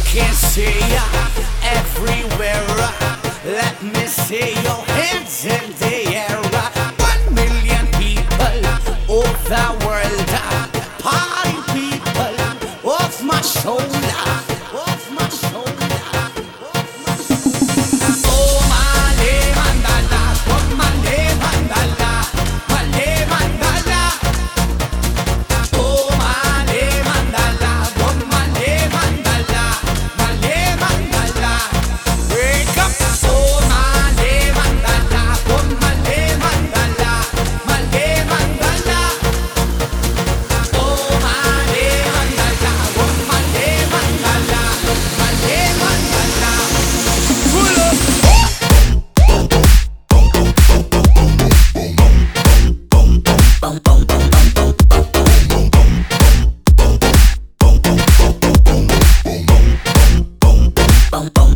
can see ya everywhere. Let me see your hands in the air. 1 million people of the world, party people of my shoulder, of my shoulder. Oh, Male Mandala, oh, Male Mandala, Male Mandala. Oh, Male Mandala, oh, Male Mandala, Male Mandala. Wake up, oh, Male Mandala, oh, Male Mandala, Male Mandala. Oh, Male Mandala, oh, Male Mandala, Male Mandala. Pull up. Bum bum